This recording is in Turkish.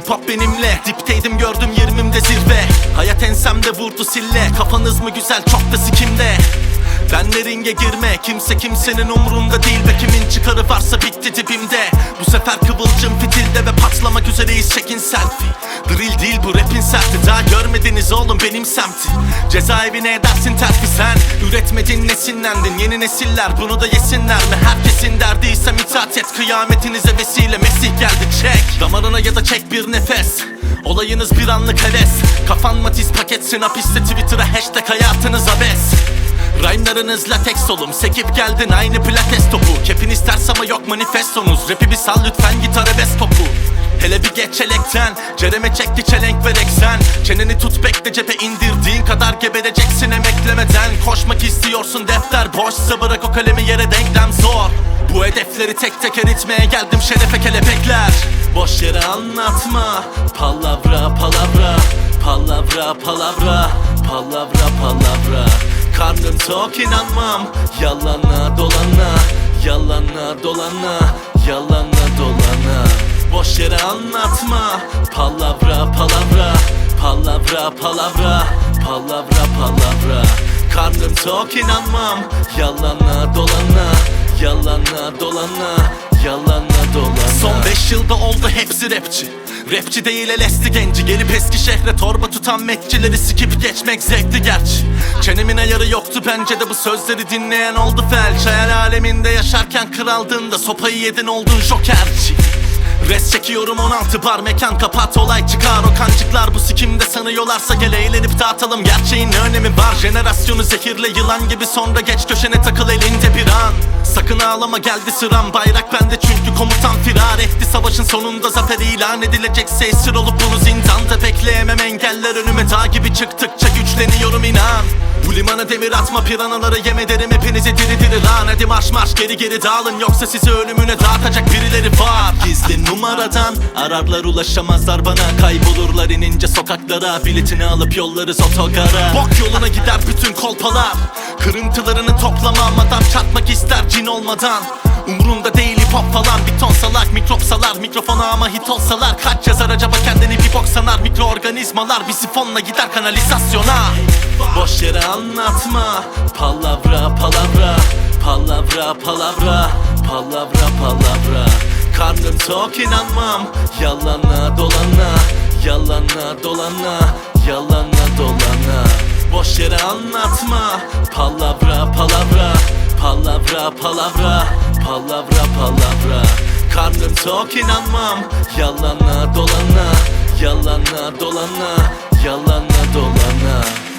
Hip hop benimle, dipteydim gördüm 20'imde zirve. Hayat ensemde vurdu sille, kafanız mı güzel çok da sikimde. Benle ringe girme, kimse kimsenin umrunda değil ve kimin çıkarı varsa bitti dibimde. Bu sefer kıvılcım fitilde ve patlamak üzereyiz, çekin selfie. Drill değil bu rapin serti, daha görmediniz oğlum benim semti. Cezaevine edersin terfi sen, üretmedin nesinlendin. Yeni nesiller bunu da yesinler mi? Herkesin derdiysem itaat et, kıyametinize vesile Mesih geldi çek. Damarına ya da çek bir nefes, olayınız bir anlık heves. Kafan matiz paketsin hapiste, Twitter'a hashtag hayatınız abes. Rhyme'larınız lateks oğlum, sekip geldin aynı pilates topu. Kepiniz ters ama yok manifestonuz, rapi bir sal lütfen git arabesk topu. Hele bir geç çelekten, cereme çekti çelenk ve eksen. Çeneni tut bekle, cephe indirdiğin kadar gebereceksin emeklemeden. Koşmak istiyorsun defter boşsa bırak o kalemi yere, denklem zor. Bu hedefleri tek tek eritmeye geldim şerefe kelepekler. Boş yere anlatma, palavra palavra. Palavra palavra, palavra palavra. Karnım tok inanmam, yalana dolana. Yalana dolana, yalana dolana. Boş yere anlatma, palavra palavra. Palavra palavra, palavra palavra. Karnım tok inanmam, yalana dolana. Yalana dolana, yalana dolana. Son 5 yılda oldu hepsi rapçi. Rapçi değil elesti genci, gelip eski şehre torba tutan metçileri sikip geçmek zevkli gerçi. Çenemin ayarı yoktu bence de bu sözleri dinleyen oldu felç. Hayal aleminde yaşarken kraldığında sopayı yedin oldun jokerci. Res çekiyorum 16 bar, mekan kapat olay çıkar. O kancıklar bu sikimde sanıyorlarsa gel eğlenip dağıtalım, gerçeğin ne önemi var? Jenerasyonu zehirle yılan gibi, sonra geç köşene takıl elinde bir an. Sakın ağlama geldi sıram, bayrak bende çünkü komutan firar etti. Savaşın sonunda zafer ilan edilecekse esir olup bunu zindanda bekleyemem. Engeller önüme dağ gibi çıktıkça güçleniyorum inan. Bu limana demir atma, piranaları yem ederim hepinizi diri diri lan. Hadi marş marş geri geri dağılın, yoksa sizi ölümüne dağıtacak birileri var. Gizli numaradan ararlar ulaşamazlar bana, kaybolurlar inince sokaklara. Biletini alıp yollarız otogara. Bok yoluna gider bütün kolpalar, kırıntılarını toplamam. Adam çatmak ister cin olmadan, umurunda değil hip hop falan. Bir ton salak mikrop salar mikrofona ama hit olsalar. Kaç yazar acaba kendini bir bok sanar, mikroorganizmalar bir sifonla gider kanalizasyona. Boş yere anlatma, palavra palavra. Palavra palavra, palavra palavra. Karnım tok inanmam, yalana dolana. Yalana dolana, yalana dolana. Boş yere anlatma, palavra palavra. Palavra palavra, palavra palavra. Karnım tok inanmam, yalana dolana. Yalana dolana, yalana dolana.